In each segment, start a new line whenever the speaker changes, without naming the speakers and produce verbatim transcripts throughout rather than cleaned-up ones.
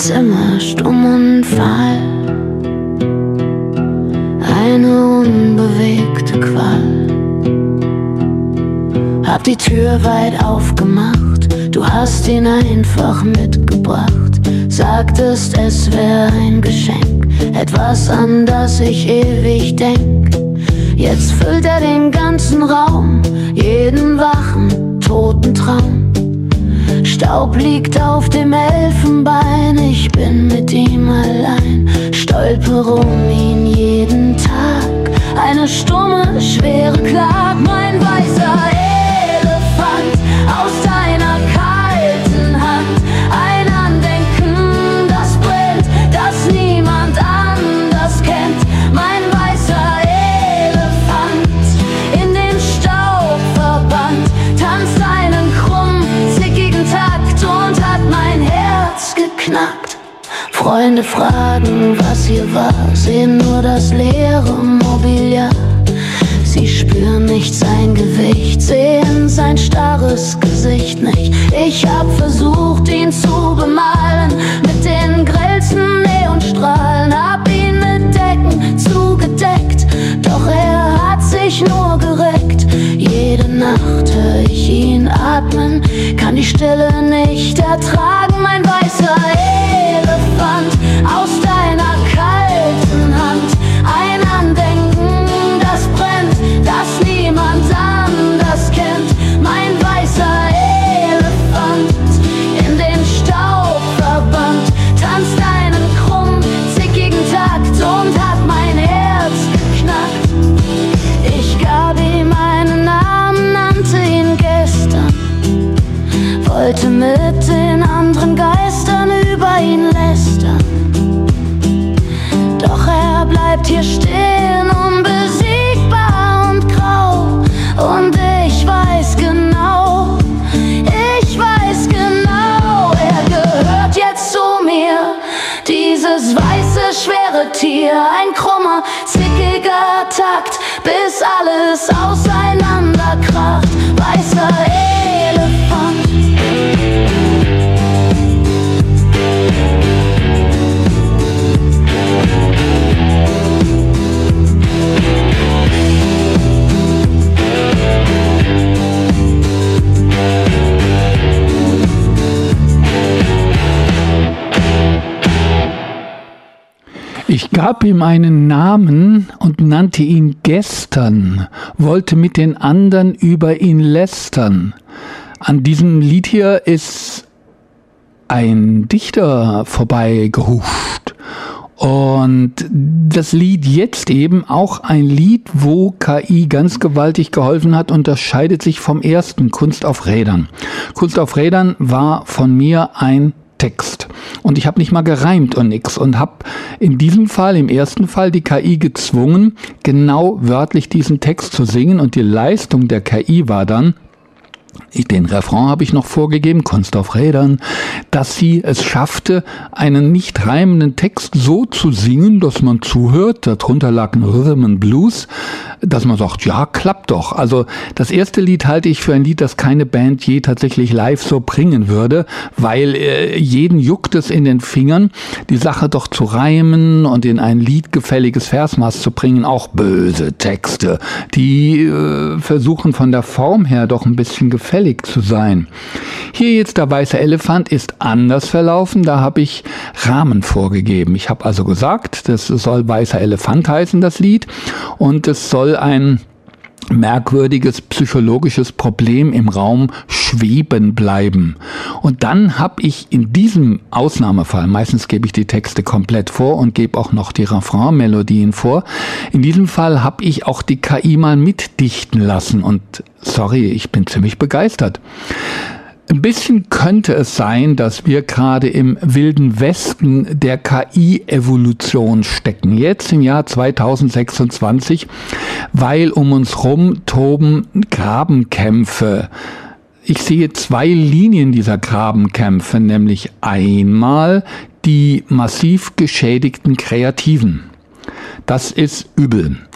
Zimmer stumm und fahl, eine unbewegte Qual. Hab die Tür weit aufgemacht, du hast ihn einfach mitgebracht. Sagtest, es wär ein Geschenk, etwas, an das ich ewig denk. Jetzt füllt er den ganzen Raum, jeden wachen, toten Traum. Staub liegt auf dem Elfenbein, ich bin mit ihm allein. Stolper um ihn jeden Tag, eine stumme, schwere Klag. Mein weißer Elefant aus deiner kalten Hand, ein Andenken, das brennt, das niemand anders kennt. Mein weißer Elefant, in den Staub verbannt, tanzt einen krumm, zickigen Takt und hat mein Herz geknackt. Freunde fragen, was hier war, sehen nur das leere Mobiliar. Sie spüren nicht sein Gewicht, sehen sein starres Gesicht nicht. Ich hab versucht, ihn zu bemalen mit den grellsten Neonstrahlen, hab ihn mit Decken zugedeckt, doch er hat sich nur gereckt. Jede Nacht hör ich ihn atmen, kann die Stille nicht ertragen. Mein weißer Elefant aus deiner kalten Hand, ein Andenken, das brennt, das niemand anders kennt. Mein weißer Elefant, in den Staub verbannt, tanzt einen krumm, zickigen Takt und hat mein Herz geknackt. Ich gab ihm einen Namen, nannte ihn gestern, wollte mit den anderen Geistern über ihn lästern. Doch er bleibt hier stehen, unbesiegbar und grau. Und ich weiß genau, ich weiß genau, er gehört jetzt zu mir. Dieses weiße, schwere Tier, ein krummer, zickiger Takt, bis alles auseinanderkracht. Weißer Elefant.
Ich gab ihm einen Namen und nannte ihn gestern, wollte mit den anderen über ihn lästern. An diesem Lied hier ist ein Dichter vorbeigehuscht. Und das Lied jetzt eben auch ein Lied, wo K I ganz gewaltig geholfen hat, unterscheidet sich vom ersten, Kunst auf Rädern. Kunst auf Rädern war von mir ein Text. Und ich habe nicht mal gereimt und nix und habe in diesem Fall, im ersten Fall, die K I gezwungen, genau wörtlich diesen Text zu singen. Und die Leistung der K I war dann, ich, den Refrain habe ich noch vorgegeben, Kunst auf Rädern, dass sie es schaffte, einen nicht reimenden Text so zu singen, dass man zuhört, darunter lag ein Rhythm and Blues, dass man sagt, ja, klappt doch. Also das erste Lied halte ich für ein Lied, das keine Band je tatsächlich live so bringen würde, weil äh, jeden juckt es in den Fingern, die Sache doch zu reimen und in ein liedgefälliges Versmaß zu bringen. Auch böse Texte, die äh, versuchen von der Form her doch ein bisschen gefällig zu sein. Hier jetzt der weiße Elefant ist anders verlaufen, da habe ich Rahmen vorgegeben. Ich habe also gesagt, das soll weißer Elefant heißen, das Lied, und es soll ein merkwürdiges psychologisches Problem im Raum schweben bleiben. Und dann habe ich in diesem Ausnahmefall, meistens gebe ich die Texte komplett vor und gebe auch noch die Refrain-Melodien vor, in diesem Fall habe ich auch die K I mal mitdichten lassen und sorry, ich bin ziemlich begeistert. Ein bisschen könnte es sein, dass wir gerade im wilden Westen der K I-Evolution stecken, jetzt im Jahr zweitausendsechsundzwanzig, weil um uns rum toben Grabenkämpfe. Ich sehe zwei Linien dieser Grabenkämpfe, nämlich einmal die massiv geschädigten Kreativen. Das ist übel.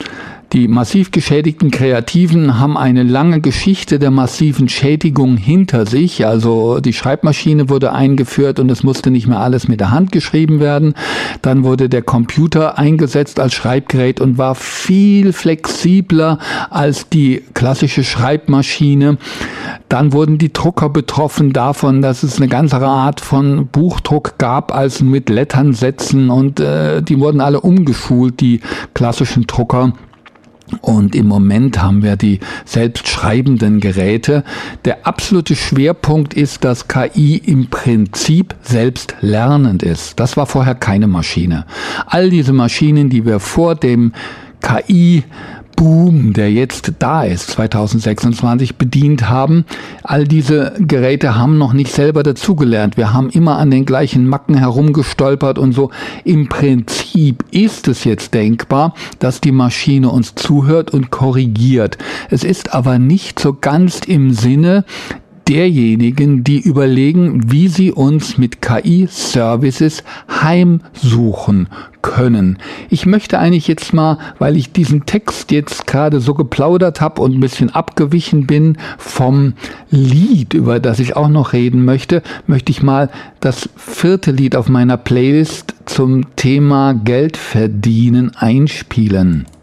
Die massiv geschädigten Kreativen haben eine lange Geschichte der massiven Schädigung hinter sich. Also die Schreibmaschine wurde eingeführt und es musste nicht mehr alles mit der Hand geschrieben werden. Dann wurde der Computer eingesetzt als Schreibgerät und war viel flexibler als die klassische Schreibmaschine. Dann wurden die Drucker betroffen davon, dass es eine ganz andere Art von Buchdruck gab als mit Letternsätzen und äh, die wurden alle umgeschult, die klassischen Drucker. Und im Moment haben wir die selbstschreibenden Geräte. Der absolute Schwerpunkt ist, dass K I im Prinzip selbst lernend ist. Das war vorher keine Maschine. All diese Maschinen, die wir vor dem K I Boom, der jetzt da ist, zwanzig sechsundzwanzig, bedient haben. All diese Geräte haben noch nicht selber dazugelernt. Wir haben immer an den gleichen Macken herumgestolpert und so. Im Prinzip ist es jetzt denkbar, dass die Maschine uns zuhört und korrigiert. Es ist aber nicht so ganz im Sinne derjenigen, die überlegen, wie sie uns mit K I-Services heimsuchen können. Ich möchte eigentlich jetzt mal, weil ich diesen Text jetzt gerade so geplaudert habe und ein bisschen abgewichen bin vom Lied, über das ich auch noch reden möchte, möchte ich mal das vierte Lied auf meiner Playlist zum Thema Geld verdienen einspielen.